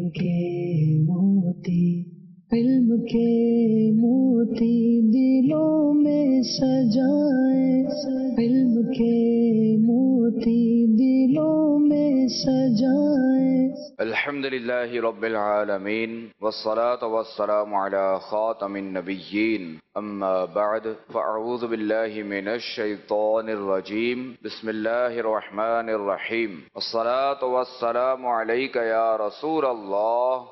کے موتی، علم کے موتی دلوں میں سجائے، علم کے موتی دلوں میں سجائے۔ الحمد للہ رب العالمین والصلاة والسلام علی خاتم النبیین، اما بعد فاعوذ باللہ من الشیطان الرجیم، بسم اللہ الرحمن الرحیم، والصلاة والسلام علیک یا رسول اللہ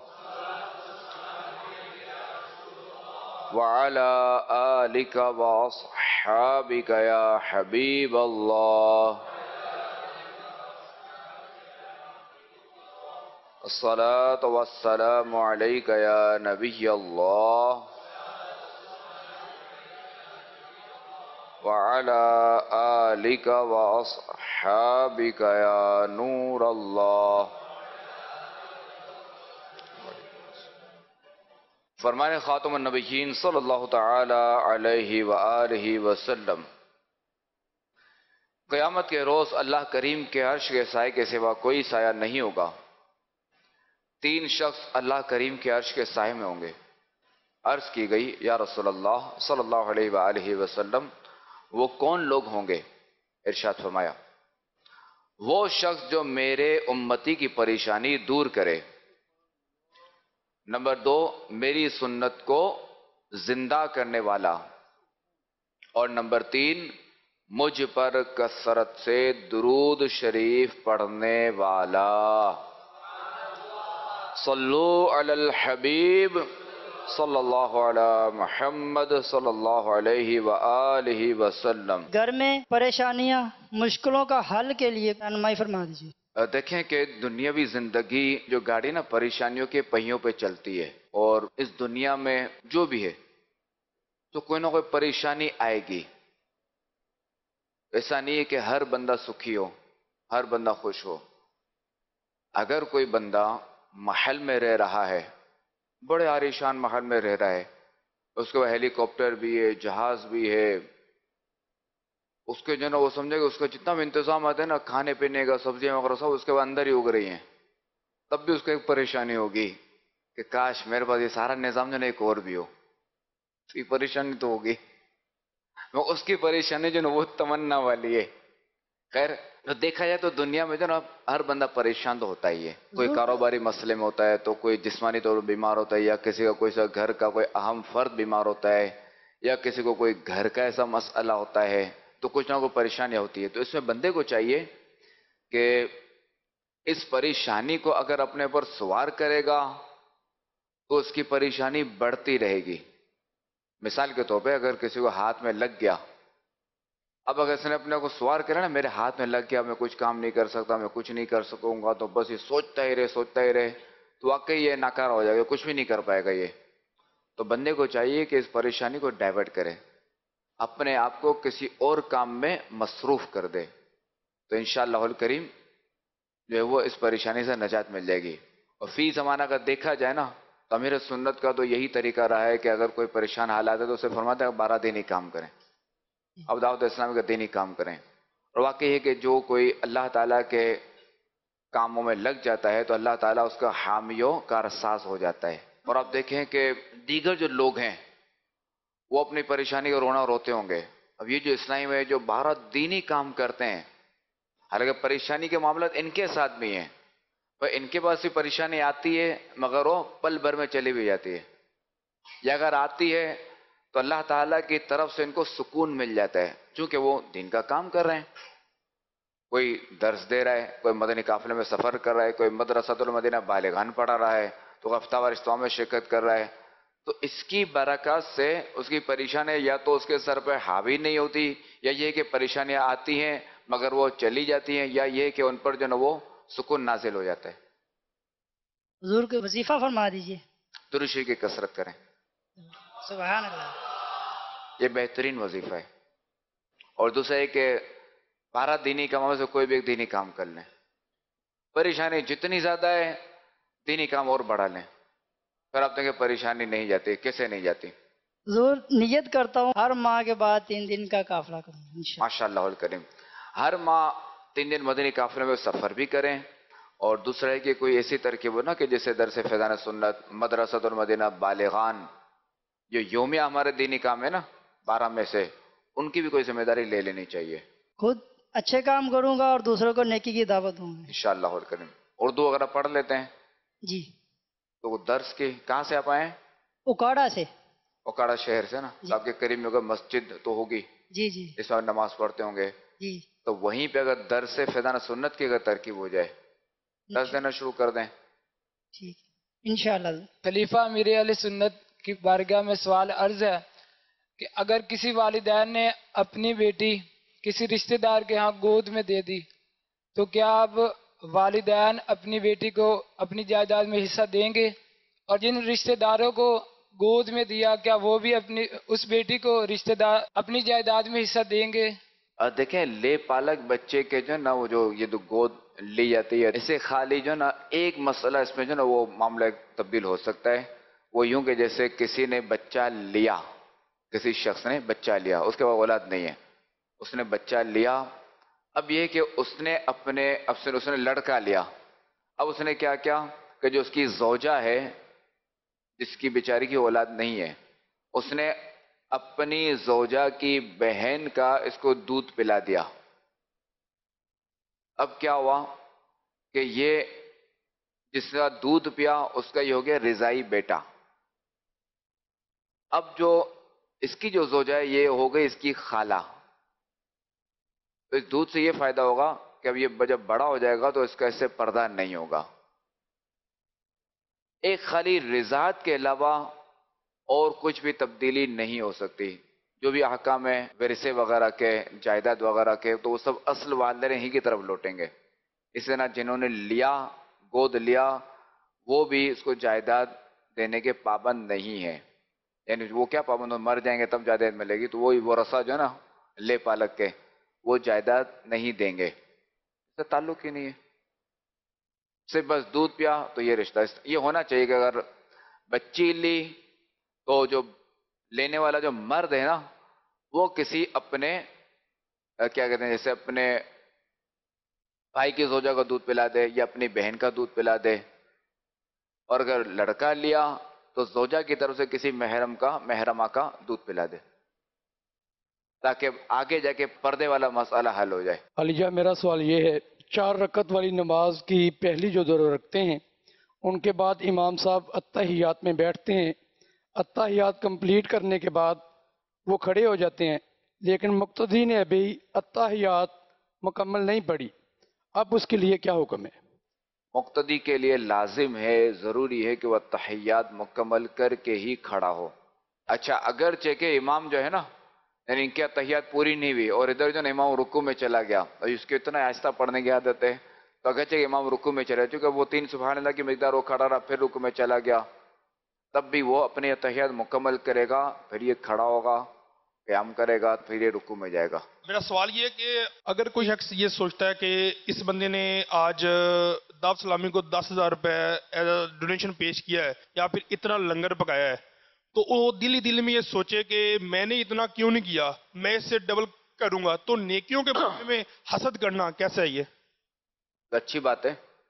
وعلی آلک واصحابک یا حبیب اللہ، الصلاة والسلام علیک یا نبی اللہ وعلی آلک واصحابک یا نور اللہ۔ فرمان خاتم النبیین صلی اللہ تعالی علیہ وآلہ وسلم، قیامت کے روز اللہ کریم کے عرش کے سائے کے سوا کوئی سایہ نہیں ہوگا۔ تین شخص اللہ کریم کے عرش کے سائے میں ہوں گے۔ عرض کی گئی یا رسول اللہ صلی اللہ علیہ وآلہ وسلم وہ کون لوگ ہوں گے؟ ارشاد فرمایا وہ شخص جو میرے امتی کی پریشانی دور کرے، نمبر 2 میری سنت کو زندہ کرنے والا، اور نمبر 3 مجھ پر کثرت سے درود شریف پڑھنے والا۔ صلو علی الحبیب صلی اللہ علی محمد صلی اللہ علیہ وآلہ وسلم۔ گھر میں پریشانیاں مشکلوں کا حل کے لیے رہنمائی فرما دیجیے۔ دیکھیں کہ دنیاوی زندگی جو گاڑی نا پریشانیوں کے پہیوں پہ چلتی ہے، اور اس دنیا میں جو بھی ہے تو کوئی نہ کوئی پریشانی آئے گی۔ ایسا نہیں ہے کہ ہر بندہ سکھی ہو، ہر بندہ خوش ہو۔ اگر کوئی بندہ محل میں رہ رہا ہے، بڑے عالیشان محل میں رہ رہا ہے، اس کے ہیلی کاپٹر بھی ہے، جہاز بھی ہے، اس کے جو نا وہ سمجھے کہ اس کا جتنا بھی انتظامات ہے نا کھانے پینے کا، سبزیاں وغیرہ سب اس کے اندر ہی اگ رہی ہیں، تب بھی اس کو ایک پریشانی ہوگی کہ کاش میرے پاس یہ سارا نظام جو نا ایک اور بھی ہو۔ اس کی پریشانی تو ہوگی، اس کی پریشانی جو نا وہ تمنا والی ہے۔ خیر دیکھا جائے تو دنیا میں جو نا ہر بندہ پریشان تو ہوتا ہی ہے، کوئی کاروباری مسئلے میں ہوتا ہے، تو کوئی جسمانی طور پر بیمار ہوتا ہے، یا کسی کا کوئی سا گھر کا کوئی اہم فرد بیمار ہوتا ہے، یا کسی کو کوئی گھر کا ایسا مسئلہ ہوتا ہے، تو کچھ نہ کوئی پریشانیاں ہوتی ہے۔ تو اس میں بندے کو چاہیے کہ اس پریشانی کو اگر اپنے پر سوار کرے گا تو اس کی پریشانی بڑھتی رہے گی۔ مثال کے طور پہ اگر کسی کو ہاتھ میں لگ گیا، اب اگر اس نے اپنے کو سوار کرا نا میرے ہاتھ میں لگ گیا، میں کچھ کام نہیں کر سکتا، میں کچھ نہیں کر سکوں گا، تو بس یہ سوچتا ہی رہے تو واقعی یہ ناکارہ ہو جائے گا، کچھ بھی نہیں کر پائے گا یہ۔ تو بندے کو چاہیے کہ اس پریشانی کو ڈائیورٹ کرے، اپنے آپ کو کسی اور کام میں مصروف کر دے، تو انشاءاللہ الکریم جو ہے وہ اس پریشانی سے نجات مل جائے گی۔ اور فی زمانہ کا دیکھا جائے نا تو امیر سنت کا تو یہی طریقہ رہا ہے کہ اگر کوئی پریشان حالات ہے تو اسے فرماتا ہے 12 دینی کام کریں، اب دعوت اسلامی کا دینی کام کریں۔ اور واقعی ہے کہ جو کوئی اللہ تعالیٰ کے کاموں میں لگ جاتا ہے تو اللہ تعالیٰ اس کا حامی و کارساز ہو جاتا ہے۔ اور آپ دیکھیں کہ دیگر جو لوگ ہیں وہ اپنی پریشانی کو رونا روتے ہوں گے۔ اب یہ جو اسلامی میں جو 12 دینی کام کرتے ہیں، حالانکہ پریشانی کے معاملات ان کے ساتھ بھی ہیں، پر ان کے پاس بھی پریشانی آتی ہے مگر وہ پل بھر میں چلی بھی جاتی ہے، یا اگر آتی ہے تو اللہ تعالیٰ کی طرف سے ان کو سکون مل جاتا ہے، چونکہ وہ دین کا کام کر رہے ہیں۔ کوئی درس دے رہا ہے، کوئی مدنی قافلے میں سفر کر رہا ہے، کوئی مدرسۃ المدینہ بالغان پڑھا رہا ہے، تو ہفتہ وار اجتماع میں شرکت کر رہا ہے، تو اس کی برکات سے اس کی پریشانی یا تو اس کے سر پہ حاوی نہیں ہوتی، یا یہ کہ پریشانیاں آتی ہیں مگر وہ چلی جاتی ہیں، یا یہ کہ ان پر جو نا وہ سکون نازل ہو جاتا ہے۔ حضور کو وظیفہ فرما دیجیے۔ درود شریف کی کثرت کریں، سبحان اللہ۔ یہ بہترین وظیفہ ہے۔ اور دوسرا ہے کہ 12 دینی کاموں میں سے کوئی بھی ایک دینی کام کر لیں، پریشانی جتنی زیادہ ہے دینی کام اور بڑھا لیں، پھر آپ دیکھیں پریشانی نہیں جاتی۔ کیسے نہیں جاتی؟ حضور نیت کرتا ہوں ہر ماہ کے بعد 3 دن کا قافلہ کروں انشاءاللہ۔ ماشاءاللہ الکریم، ہر ماہ 3 دن مدنی قافلے میں سفر بھی کریں، اور دوسرا ہے کہ کوئی ایسی ترکیب ہو نا کہ جیسے درس فیضان سنت، مدرسۃ المدینہ، بالغان، جو یومیہ ہمارے دینی کام ہے نا 12 میں سے، ان کی بھی کوئی ذمہ داری لے لینی چاہیے. خود اچھے کام کروں گا اور دوسروں کو نیکی کی دعوت دوں گا. انشاءاللہ الکریم. اردو اگر آپ پڑھ لیتے ہیں جی. تو وہ درس کی کہاں سے آپ آئے ہیں؟ اکاڑا سے. اوکاڑا شہر سے نا؟ جی. آپ کے قریب میں ہوگا مسجد تو ہوگی جی جی جس میں آپ نماز پڑھتے ہوں گے، جی. تو وہیں پہ اگر درس فیضان سنت کی اگر ترکیب ہو جائے، درس دینا شروع کر دیں. ٹھیک ہے انشاءاللہ. خلیفہ امیر اہل سنت کی بارگاہ میں سوال عرض ہے کہ اگر کسی والدین نے اپنی بیٹی کسی رشتہ دار کے ہاں گود میں دے دی تو کیا اب والدین اپنی بیٹی کو اپنی جائیداد میں حصہ دیں گے؟ اور جن رشتہ داروں کو گود میں دیا کیا وہ بھی اپنی اس بیٹی کو رشتہ دار اپنی جائیداد میں حصہ دیں گے؟ دیکھیں لے پالک بچے کے جو نا وہ جو یہ تو گود لی جاتی ہے، اسے خالی جو نا ایک مسئلہ اس میں جو نا وہ معاملہ تبدیل ہو سکتا ہے. وہ یوں کہ جیسے کسی نے بچہ لیا، کسی شخص نے بچہ لیا، اس کے بعد اولاد نہیں ہے، اس نے بچہ لیا. اب یہ کہ اس نے اس نے لڑکا لیا. اب اس نے کیا کیا کہ جو اس کی زوجہ ہے جس کی بیچاری کی اولاد نہیں ہے، اس نے اپنی زوجہ کی بہن کا اس کو دودھ پلا دیا. اب کیا ہوا کہ یہ جس کا دودھ پیا اس کا یہ ہو گیا رضائی بیٹا. اب جو اس کی جو زوجہ ہے یہ ہو گئی اس کی خالہ. تو اس دودھ سے یہ فائدہ ہوگا کہ اب یہ جب بڑا ہو جائے گا تو اس کا اس سے پردہ نہیں ہوگا. ایک خالی رضاعت کے علاوہ اور کچھ بھی تبدیلی نہیں ہو سکتی. جو بھی احکام ہے ورثے وغیرہ کے، جائیداد وغیرہ کے، تو وہ سب اصل والدین ہی کی طرف لوٹیں گے. اس طرح جنہوں نے لیا، گود لیا، وہ بھی اس کو جائیداد دینے کے پابند نہیں ہے. یعنی وہ کیا پابند ہو، مر جائیں گے تب جائیداد ملے گی، تو وہی ورثہ جو ہے نا لے پالک کے، وہ جائیداد نہیں دیں گے. اس سے تعلق ہی نہیں ہے. صرف بس دودھ پیا تو یہ رشتہ یہ ہونا چاہیے کہ اگر بچی لی تو جو لینے والا جو مرد ہے نا وہ کسی اپنے کیا کہتے ہیں جیسے اپنے بھائی کی زوجہ کا دودھ پلا دے یا اپنی بہن کا دودھ پلا دے. اور اگر لڑکا لیا تو زوجہ کی طرف سے کسی محرمہ کا دودھ پلا دے تاکہ آگے جا کے پردے والا مسئلہ حل ہو جائے. علی جان میرا سوال یہ ہے، 4 رکعت والی نماز کی پہلی جو 2 رکھتے ہیں ان کے بعد امام صاحب اتحیات میں بیٹھتے ہیں، اتحیات کمپلیٹ کرنے کے بعد وہ کھڑے ہو جاتے ہیں، لیکن مقتدی نے ابھی اتحیات مکمل نہیں پڑھی، اب اس کے لیے کیا حکم ہے؟ مقتدی کے لیے لازم ہے، ضروری ہے کہ وہ تحیات مکمل کر کے ہی کھڑا ہو. اچھا اگرچہ کہ امام جو ہے نا یعنی ان کی تحیات پوری نہیں ہوئی اور ادھر جو نا امام رکوع میں چلا گیا اور اس کے اتنا آہستہ پڑھنے کی عادت ہے تو اگرچہ کہ امام رکوع میں چلا چونکہ وہ 3 سبحان اللہ کی مقدار وہ کھڑا رہا پھر رکوع میں چلا گیا، تب بھی وہ اپنے تحیات مکمل کرے گا، پھر یہ کھڑا ہوگا، قیام کرے گا، پھر یہ رکوع میں جائے گا. میرا سوال یہ ہے کہ اگر کوئی شخص یہ سوچتا ہے کہ اس بندے نے آج دعوت اسلامی کو 10,000 روپے ڈونیشن پیش کیا ہے یا پھر اتنا لنگر پکایا ہے تو وہ دل ہی دل میں یہ سوچے کہ میں نے اتنا کیوں نہیں کیا، میں اس سے ڈبل کروں گا، تو نیکیوں کے بارے میں حسد کرنا کیسا ہے؟ یہ اچھی بات ہے،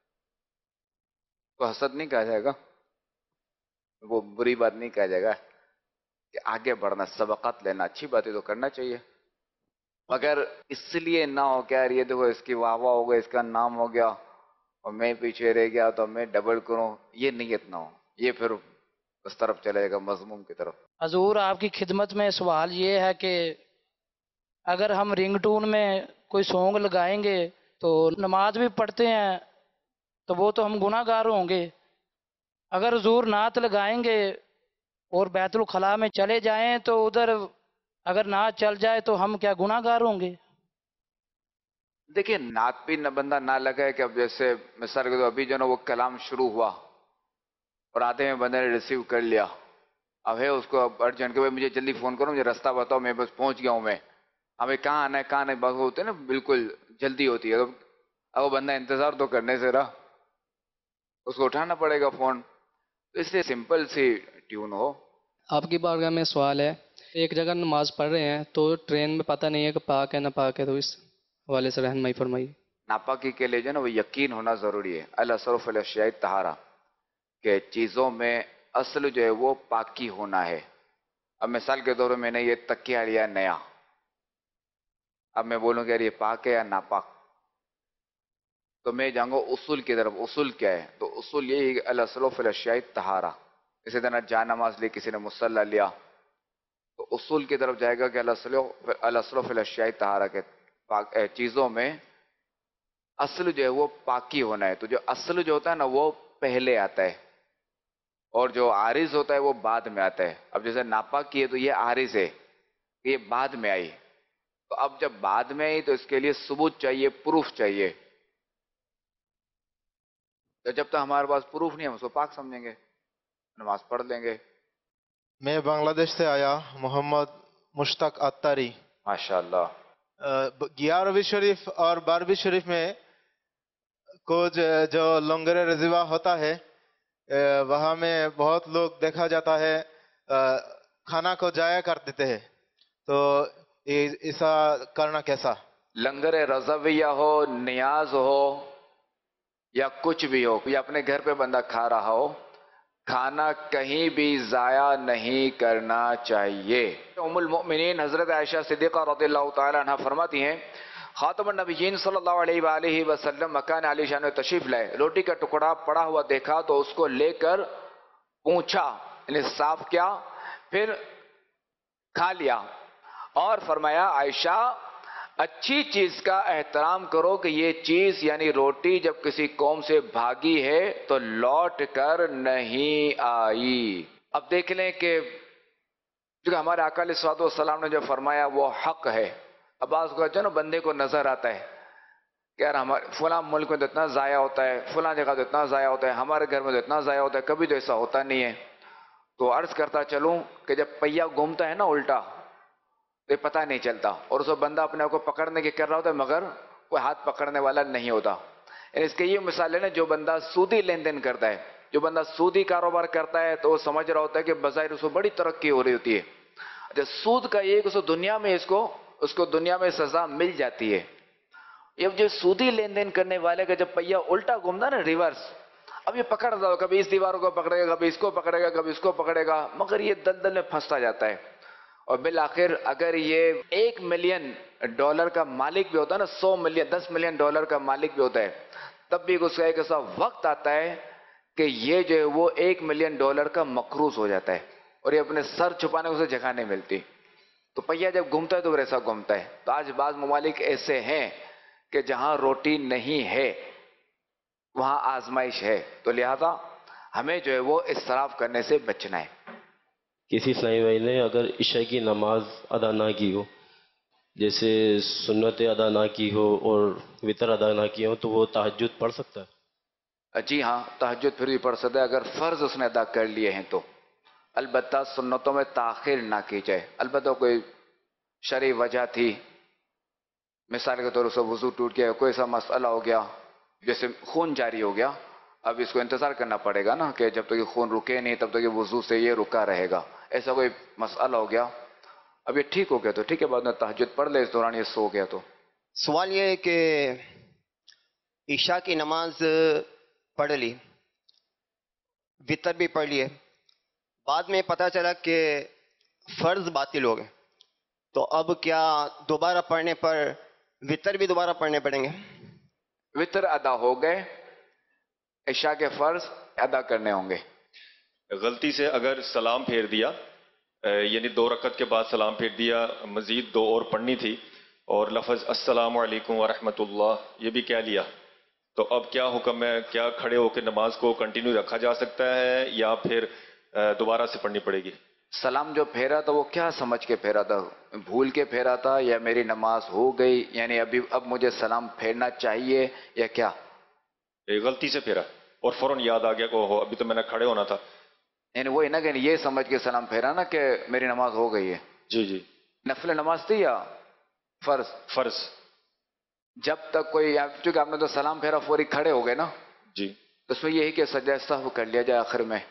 تو حسد نہیں کہا جائے گا، وہ بری بات نہیں کہا جائے گا کہ آگے بڑھنا، سبقات لینا اچھی بات ہے تو کرنا چاہیے، مگر اس لیے نہ ہو کہ یار یہ دیکھو اس کی واہ واہ ہو گئی، اس کا نام ہو گیا اور میں پیچھے رہ گیا تو میں ڈبل کروں، یہ نیت نہ ہو، یہ پھر اس طرف چلے گا مضموم کی طرف. حضور آپ کی خدمت میں سوال یہ ہے کہ اگر ہم رنگ ٹون میں کوئی سونگ لگائیں گے تو نماز بھی پڑھتے ہیں تو وہ تو ہم گناہ گار ہوں گے، اگر حضور نعت لگائیں گے اور بیت الخلاء میں چلے جائیں تو ادھر اگر نعت چل جائے تو ہم کیا گناہ گار ہوں گے؟ دیکھیں نعت بھی نہ بندہ نہ لگائے کہ اب جیسے مثال کے تو ابھی جو نا وہ کلام شروع ہوا اور آتے میں بندے نے ریسیو کر لیا، اب ہے اس کو اب ارجنٹ کہ مجھے جلدی فون کرو، مجھے رستہ بتاؤ، میں بس پہنچ گیا ہوں، میں ابھی کہاں آنا ہے کہاں نہیں، بس ہوتے نا بالکل جلدی ہوتی ہے، اب وہ بندہ انتظار تو کرنے سے رہا، اس کو اٹھانا پڑے گا فون. تو اس لیے سمپل سی ٹیون ہو. آپ کی بارگاہ میں سوال ہے، ایک جگہ نماز پڑھ رہے ہیں تو ٹرین میں پتہ نہیں ہے کہ پاک ہے نہ پاک ہے، تو اس حوالے سے رہنمائی فرمائیے. नापाकी के लिए जो है ना वो यकीन होना ज़रूरी है। अल-असरु फ़िल अश्याइ तहारा, कि चीज़ों में असल जो है वो पाकी होना है। अब मिसाल के तौर पर मैंने ये तकिया लिया नया, अब मैं बोलूँ कि यार ये पाक है या नापाक, तो मैं जाऊँगा उसूल की तरफ। उसूल क्या है? तो उसूल यही है अल-असरु फ़िल अश्याइ तहारा। इसी तरह जान नमाज ली, किसी ने मुसल्ला लिया, तो उसूल की तरफ जाएगा कि अल-असरु फ़िल अश्याइ तहारा, के चीज़ों में असल जो है वो पाकी होना है। तो जो असल जो होता है ना वो पहले आता है, और जो आरिज होता है वो बाद में आता है। अब जैसे नापाकी है तो ये आरिज है, ये बाद में आई। तो अब जब बाद में आई तो इसके लिए सबूत चाहिए, प्रूफ चाहिए। तो जब तक हमारे पास प्रूफ नहीं है हम उसको पाक समझेंगे, नमाज पढ़ लेंगे। मैं बांग्लादेश से आया, मोहम्मद मुश्ताक अत्तारी। माशाअल्लाह। 11वीं शरीफ और 12वीं शरीफ में कुछ जो लंगर रजीवा होता है, वहाँ में बहुत लोग देखा जाता है खाना को जाया कर देते हैं, तो ऐसा करना कैसा? लंगर रज़विया हो, नियाज हो या कुछ भी हो, या अपने घर पे बंदा खा रहा हो, खाना कहीं भी जाया नहीं करना चाहिए। उम्मुल मोमिनीन हजरत आयशा सिद्दीक़ा रज़ियल्लाहु ताला अन्हा फरमाती हैं, खातमुन नबिय्यीन सल्लल्लाहु अलैहि वसल्लम मकान आलीशान में तशरीफ लाए, रोटी का टुकड़ा पड़ा हुआ देखा तो उसको लेकर पूछा, यानी साफ किया, फिर खा लिया, और फरमाया आयशा अच्छी चीज का एहतराम करो कि ये चीज यानी रोटी जब किसी कौम से भागी है तो लौट कर नहीं आई। अब देख लें कि जो हमारे आका अलैहिस्सलातु वस्सलाम ने जो फरमाया वो हक है। अब आज जो ना बंदे को नजर आता है कि यार हमारे फलां मुल्क में तो इतना ज़ाया होता है, फलां जगह तो इतना ज़ाया होता है, हमारे घर में तो इतना ज़ाया होता है, कभी तो ऐसा होता नहीं है। तो अर्ज करता चलूं कि जब पहिया घूमता है ना उल्टा, तो ये पता नहीं चलता, और उसको बंदा अपने आप को पकड़ने की कर रहा होता है मगर कोई हाथ पकड़ने वाला नहीं होता। इसके ये मिसाल है ना, जो बंदा सूदी लेन देन करता है, जो बंदा सूदी कारोबार करता है तो वो समझ रहा होता है कि बज़ाहिर उसको बड़ी तरक्की हो रही होती है। जब सूद का ये उसको दुनिया में उसको दुनिया में सजा मिल जाती है। ये जो सूदी लेन देन करने वाले का जब पहिया उल्टा घूमता ना रिवर्स, अब ये पकड़ रहा हो, कभी इस दीवारों को पकड़ेगा, कभी इसको पकड़ेगा, कभी इसको पकड़ेगा, मगर ये दलदल में फंसता जाता है। और बिल आखिर अगर ये $1 मिलियन का मालिक भी होता है ना, 100 मिलियन $10 मिलियन का मालिक भी होता है, तब भी उसका एक ऐसा वक्त आता है कि ये जो है वो $1 मिलियन का मकरूज हो जाता है, और ये अपने सर छुपाने को उसे जगह नहीं मिलती। तो पहिया जब घूमता है तो वैसा घूमता है। तो आज बाज ममालिक ऐसे हैं कि जहां रोटी नहीं है वहां आजमाइश है, तो लिहाजा हमें जो है वो इसराफ करने से बचना है। किसी इस्लामी भाई ने अगर इशा की नमाज अदा ना की हो, जैसे सुन्नत अदा ना की हो और वितर अदा ना की हो, तो वो तहज्जुद पढ़ सकता है? जी हाँ, तहज्जुद फिर भी पढ़ सकता है अगर फर्ज उसने अदा कर लिए हैं तो। अलबत्ता सुन्नतों में ताखिर ना की जाए। अलबत्ता कोई शरई वजह थी, मिसाल के तौर से वजू टूट गया, कोई ऐसा मसला हो गया, जैसे खून जारी हो गया, अब इसको इंतजार करना पड़ेगा ना कि जब तक ये खून रुके नहीं तब तक ये वजू से ये रुका रहेगा। ऐसा कोई मसला हो गया, अब ये ठीक हो गया तो ठीक है, बाद में तहज्जुद पढ़ ले, इस दौरान ये सो गया तो। सवाल ये है कि ईशा की नमाज पढ़ ली, वितर भी पढ़ लिए, बाद में पता चला कि फर्ज बातिल हो गए, तो अब क्या दोबारा पढ़ने पर वितर भी दोबारा पढ़ने पड़ेंगे? वितर अदा हो गए, इशा के फर्ज अदा करने होंगे। गलती से अगर सलाम फेर दिया, यानी 2 रकत के बाद सलाम फेर दिया, मजीद 2 और पढ़नी थी, और लफ्ज़ अस्सलामु अलैकुम व रहमतुल्लाह ये भी कह लिया, तो अब क्या हुक्म है? क्या खड़े होकर नमाज को कंटिन्यू रखा जा सकता है या फिर दोबारा से पढ़नी पड़ेगी? सलाम जो फेरा था वो क्या समझ के फेरा था? भूल के फेरा था या मेरी नमाज हो गई, यानी अब मुझे सलाम फेरना चाहिए या क्या? गलती से फेरा और फौरन याद आ गया कि ओहो अभी तो मैंने खड़े होना था, यानी वही ना कि ये समझ के सलाम फेरा ना कि मेरी नमाज हो गई है। जी जी। नफल नमाज थी या फर्ज? फर्ज। जब तक कोई, चूंकि आपने तो सलाम फेरा फौरी खड़े हो गए ना जी, तो उसमें यही कि सज्जा सहव कर लिया जाए, आखिर में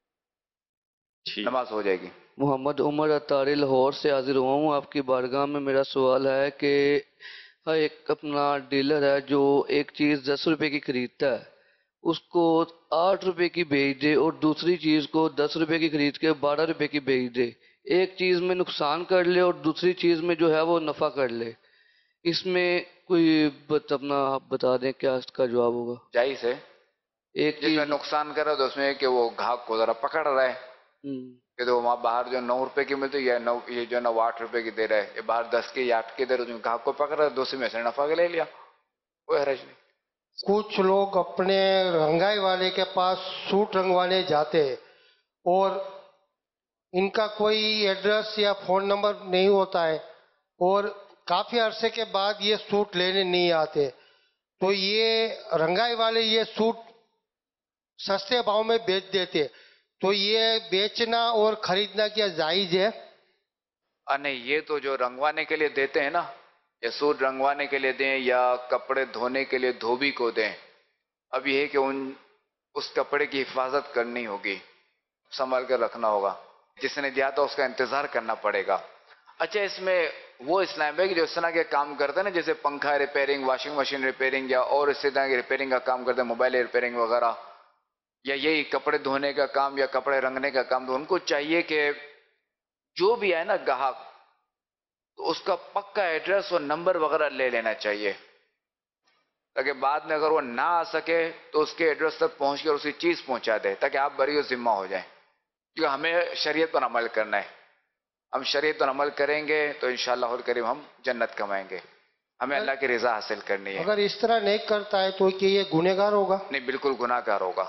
नमाज हो जाएगी। मोहम्मद उमर अतारी लाहौर से हाजिर हुआ हूँ आपकी बारगाह में। मेरा सवाल है कि ایک اپنا ڈیلر ہے جو ایک چیز 10 روپے کی خریدتا ہے، اس کو 8 روپے کی بیچ دے اور دوسری چیز کو 10 روپے کی خرید کے 12 روپے کی بیچ دے، ایک چیز میں نقصان کر لے اور دوسری چیز میں جو ہے وہ نفع کر لے، اس میں کوئی اپنا بتا دیں کیا اس کا جواب ہوگا؟ جائز ہے. ایک چیز میں نقصان کر رہا ہے تو اس میں کہ وہ گاہک کو ذرا پکڑ رہا ہے کہ تو وہاں باہر جو 9 روپے کی ملتی ہے یہ جو ہے نا 8 روپے کی دے رہا ہے، یہ باہر 10 کی یا 8 کی دے رہا ہے، گاہک کو پکڑ رہا ہے، دوسری میں سے نفع کے لے لیا، کوئی حرج نہیں. کچھ لوگ اپنے رنگائی والے کے پاس سوٹ رنگوانے جاتے ہیں اور ان کا کوئی ایڈریس یا فون نمبر نہیں ہوتا ہے اور کافی عرصے کے بعد یہ سوٹ لینے نہیں آتے، تو یہ رنگائی والے یہ سوٹ سستے بھاؤ میں بیچ دیتے، تو یہ بیچنا اور خریدنا کیا جائز ہے؟ نہیں، یہ تو جو رنگوانے کے لیے دیتے ہیں نا، یا سوٹ رنگوانے کے لیے دیں یا کپڑے دھونے کے لیے دھوبی کو دیں، اب یہ ہے کہ اس کپڑے کی حفاظت کرنی ہوگی، سنبھال کر رکھنا ہوگا، جس نے دیا تھا اس کا انتظار کرنا پڑے گا. اچھا، اس میں وہ اسلام ہے کہ جو اس طرح کے کام کرتے ہیں نا، جیسے پنکھا ریپیئرنگ، واشنگ مشین ریپیئرنگ یا اور اسی طرح کی ریپیئرنگ کا کام کرتے ہیں، موبائل ریپیئرنگ وغیرہ، یا یہی کپڑے دھونے کا کام یا کپڑے رنگنے کا کام، تو ان کو چاہیے کہ جو بھی ہے نا گاہک، تو اس کا پکا ایڈریس اور نمبر وغیرہ لے لینا چاہیے، تاکہ بعد میں اگر وہ نہ آ سکے تو اس کے ایڈریس تک پہنچ کر اسی چیز پہنچا دے، تاکہ آپ بری و ذمہ ہو جائیں. کیونکہ ہمیں شریعت پر عمل کرنا ہے، ہم شریعت پر عمل کریں گے تو انشاءاللہ الکریم ہم جنت کمائیں گے، ہمیں اللہ کی رضا حاصل کرنی ہے. اگر اس طرح نہیں کرتا ہے تو کہ یہ گنہگار ہوگا؟ نہیں، بالکل گناہ گار ہوگا.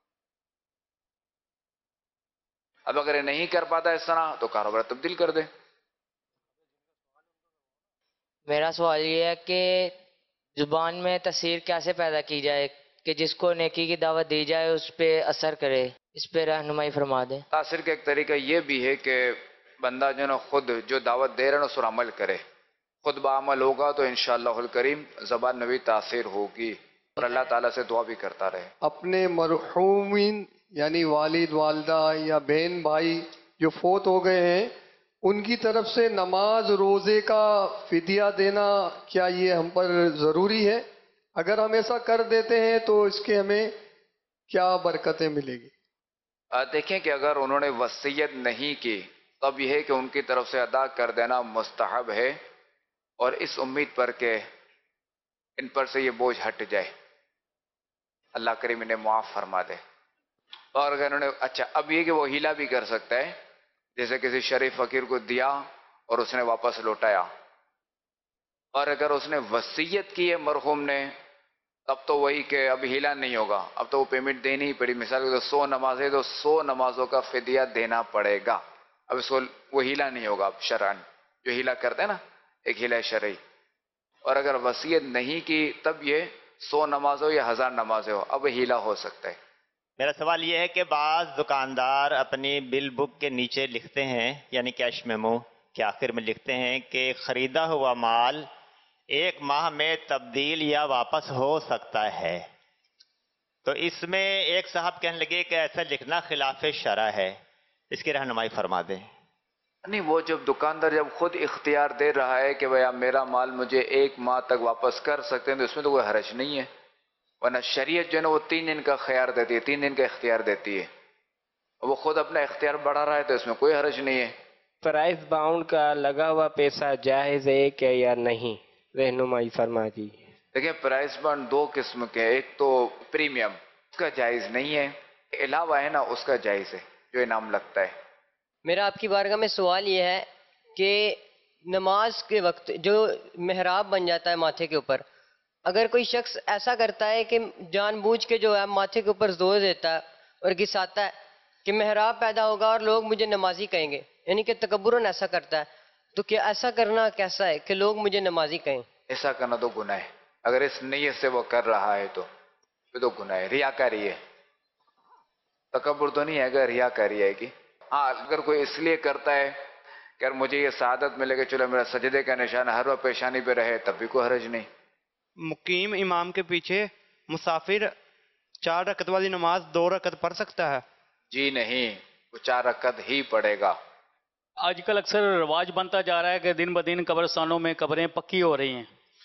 اب اگر یہ نہیں کر پاتا اس طرح تو کاروبار تبدیل کر دے. میرا سوال یہ ہے کہ زبان میں تاثیر کیسے پیدا کی جائے کہ جس کو نیکی کی دعوت دی جائے اس پہ اثر کرے، اس پہ رہنمائی فرما دیں. تاثیر کا ایک طریقہ یہ بھی ہے کہ بندہ جو نا خود جو دعوت دے رہا ہے نا اس پر عمل کرے، خود بعمل ہوگا تو انشاءاللہ الکریم زبان میں بھی تاثیر ہوگی، اور اللہ تعالیٰ سے دعا بھی کرتا رہے. اپنے مرحومین یعنی والد والدہ یا بہن بھائی جو فوت ہو گئے ہیں ان کی طرف سے نماز روزے کا فدیہ دینا کیا یہ ہم پر ضروری ہے؟ اگر ہم ایسا کر دیتے ہیں تو اس کے ہمیں کیا برکتیں ملے گی؟ دیکھیں کہ اگر انہوں نے وصیت نہیں کی تب یہ ہے کہ ان کی طرف سے ادا کر دینا مستحب ہے، اور اس امید پر کہ ان پر سے یہ بوجھ ہٹ جائے، اللہ کریم انہیں معاف فرما دے. اور اگر انہوں نے اچھا اب یہ کہ وہ ہیلا بھی کر سکتا ہے، جیسے کسی شریف فقیر کو دیا اور اس نے واپس لوٹایا، اور اگر اس نے وصیت کی ہے مرحوم نے تب تو وہی کہ اب ہیلا نہیں ہوگا، اب تو وہ پیمنٹ دینی ہی پڑی. مثال کے 100 نمازیں تو 100 نمازوں کا فدیہ دینا پڑے گا. اب اس کو وہ ہیلا نہیں ہوگا اب شرعن، جو ہیلا کرتے ہیں نا ایک ہیلا شرعی. اور اگر وصیت نہیں کی تب یہ 100 نماز ہو یا 1000 نمازیں ہو اب ہیلا ہو سکتا ہے. میرا سوال یہ ہے کہ بعض دکاندار اپنی بل بک کے نیچے لکھتے ہیں، یعنی کیش میمو کے آخر میں لکھتے ہیں کہ خریدا ہوا مال 1 ماہ میں تبدیل یا واپس ہو سکتا ہے. تو اس میں ایک صاحب کہنے لگے کہ ایسا لکھنا خلاف شرع ہے، اس کی رہنمائی فرما دیں. نہیں، وہ جب دکاندار جب خود اختیار دے رہا ہے کہ بھئی میرا مال مجھے 1 ماہ تک واپس کر سکتے ہیں تو اس میں تو کوئی حرج نہیں ہے، ورنہ شریعت جو ہے نا وہ 3 دن کا خیار دیتی ہے، 3 دن کا اختیار دیتی ہے. وہ خود اپنا اختیار بڑھا رہا ہے تو اس میں کوئی حرج نہیں ہے. پرائز باؤنڈ کا لگا ہوا پیسہ جائز ہے کہ یا نہیں، رہنمائی فرما دی. دیکھیں پرائز باؤنڈ 2 قسم کے، ایک تو پریمیم اس کا جائز نہیں ہے، علاوہ ہے نا اس کا جائز ہے جو انعام لگتا ہے. میرا آپ کی بارگاہ میں سوال یہ ہے کہ نماز کے وقت جو محراب بن جاتا ہے ماتھے کے اوپر، اگر کوئی شخص ایسا کرتا ہے کہ جان بوجھ کے جو ہے ماتھے کے اوپر زور دیتا ہے اور گھساتا ہے کہ محراب پیدا ہوگا اور لوگ مجھے نمازی کہیں گے، یعنی کہ تکبراً ایسا کرتا ہے، تو کیا ایسا کرنا کیسا ہے کہ لوگ مجھے نمازی کہیں؟ ایسا کرنا تو گناہ ہے، اگر اس نیت سے وہ کر رہا ہے تو یہ تو گناہ ہے، ریاکاری ہے. تکبر تو نہیں ہے، اگر ریاکاری ہے کہ ہاں اگر کوئی اس لیے کرتا ہے کہ اگر مجھے یہ سعادت ملے کہ چلو میرا سجدے کا نشان ہر وقت پیشانی پہ رہے تب بھی کوئی حرج نہیں. مقیم امام کے پیچھے مسافر 4 رکعت والی نماز 2 رکعت پڑھ سکتا ہے؟ جی نہیں، وہ 4 رکعت ہی پڑھے گا. آج کل اکثر رواج بنتا جا رہا ہے کہ دن بدن قبرستانوں میں قبریں پکی ہو رہی ہیں،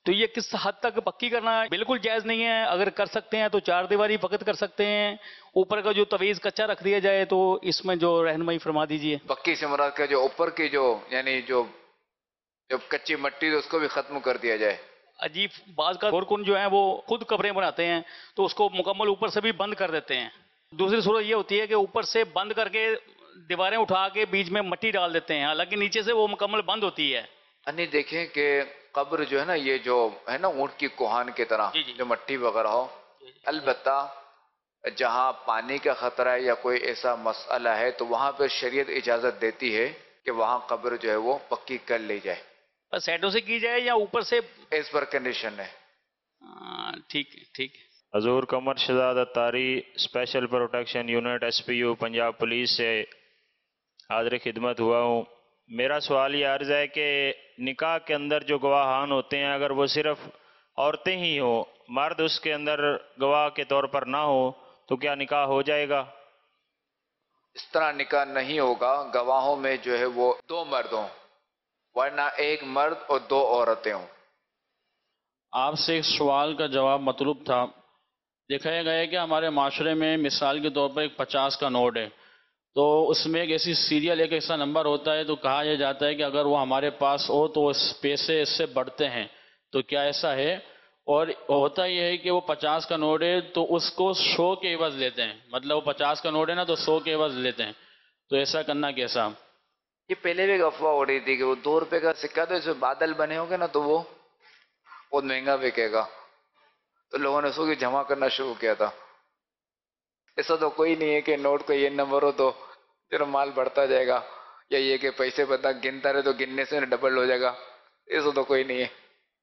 تو یہ کس حد تک پکی کرنا بالکل جائز نہیں ہے؟ اگر کر سکتے ہیں تو 4 دیواری فقط کر سکتے ہیں، اوپر کا جو تویز کچا رکھ دیا جائے تو اس میں جو رہنمائی فرما دیجئے۔ پکی سے مراد کا جو اوپر کی جو یعنی جو کچی مٹی تو اس کو بھی ختم کر دیا جائے۔ عجیب بعض کا کورکن جو ہیں وہ خود قبریں بناتے ہیں تو اس کو مکمل اوپر سے بھی بند کر دیتے ہیں۔ دوسری صورت یہ ہوتی ہے کہ اوپر سے بند کر کے دیواریں اٹھا کے بیچ میں مٹی ڈال دیتے ہیں، حالانکہ نیچے سے وہ مکمل بند ہوتی ہے۔ یعنی دیکھیں کہ قبر جو ہے نا یہ جو ہے نا اونٹ کی کوہان کی طرح جو مٹی وغیرہ ہو، البتہ جہاں پانی کا خطرہ ہے یا کوئی ایسا مسئلہ ہے تو وہاں پہ شریعت اجازت دیتی ہے کہ وہاں قبر جو ہے وہ پکی کر لی جائے، سائڈوں سے کی جائے یا اوپر سے، ایز پر کنڈیشن ہے۔ ٹھیک ہے ٹھیک ہے۔ حضور Qamar Shahzad Atari special protection unit SPU Punjab police سے حاضر خدمت ہوا ہوں۔ میرا سوال یہ عرض ہے کہ نکاح کے اندر جو گواہان ہوتے ہیں اگر وہ صرف عورتیں ہی ہوں، مرد اس کے اندر گواہ کے طور پر نہ ہو تو کیا نکاح ہو جائے گا؟ اس طرح نکاح نہیں ہوگا، گواہوں میں جو ہے وہ 2 مرد ہوں، ورنہ 1 مرد اور 2 عورتیں ہوں۔ آپ سے ایک سوال کا جواب مطلوب تھا۔ دیکھا گیا ہے کہ ہمارے معاشرے میں مثال کے طور پر ایک 50 کا نوٹ ہے، تو اس میں ایک ایسی سیریل ایک ایسا نمبر ہوتا ہے تو کہا یہ جاتا ہے کہ اگر وہ ہمارے پاس ہو تو اس پیسے اس سے بڑھتے ہیں، تو کیا ایسا ہے؟ اور ہوتا یہ ہے کہ وہ 50 کا نوٹ ہے تو اس کو 100 کے عوض لیتے ہیں، مطلب وہ 50 کا نوٹ ہے نا تو 100 کے عوض لیتے ہیں، تو ایسا کرنا کیسا؟ یہ پہلے بھی افواہ ہو رہی تھی کہ وہ 2 روپے کا سکہ تو اس میں بادل بنے ہوں گے نا تو وہ بہت مہنگا بکے گا، تو لوگوں نے اس کو جمع کرنا شروع کیا تھا۔ ایسا تو کوئی نہیں ہے کہ نوٹ کا یہ نمبر ہو تو پھر مال بڑھتا جائے گا، یا یہ کہ پیسے بتا گنتا رہے تو گننے سے ڈبل ہو جائے گا، ایسا تو کوئی نہیں ہے۔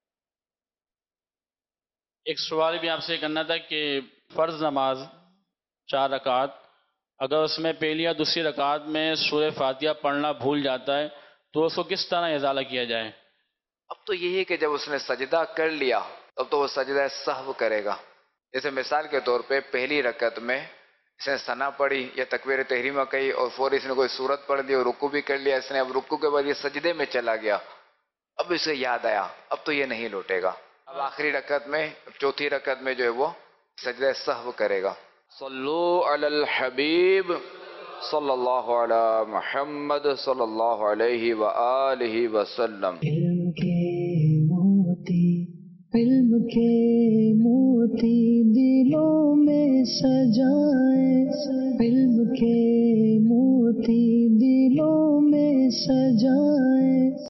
ایک سوال بھی آپ سے کرنا تھا کہ فرض نماز 4 رکعت، اگر اس میں پہلی یا دوسری رکعت میں سورہ فاتحہ پڑھنا بھول جاتا ہے تو اس کو کس طرح ازالہ کیا جائے؟ اب تو یہی ہے کہ جب اس نے سجدہ کر لیا اب تو وہ سجدہ سہو کرے گا۔ جیسے مثال کے طور پہ پہلی رکعت میں اس نے ثنا پڑھی یا تکبیر تحریمہ کہی اور فوری اس نے کوئی سورت پڑھ دی اور رکوع بھی کر لیا اس نے، اب رکوع کے بعد یہ سجدے میں چلا گیا، اب اسے یاد آیا، اب تو یہ نہیں لوٹے گا، اب آخری رکعت میں 4تھی رکعت میں جو ہے وہ سجدہ سہو کرے گا۔ صلو علی الحبیب صلی اللہ علی محمد صلی اللہ علیہ وآلہ وسلم۔ علم کے موتی دلوں میں سجا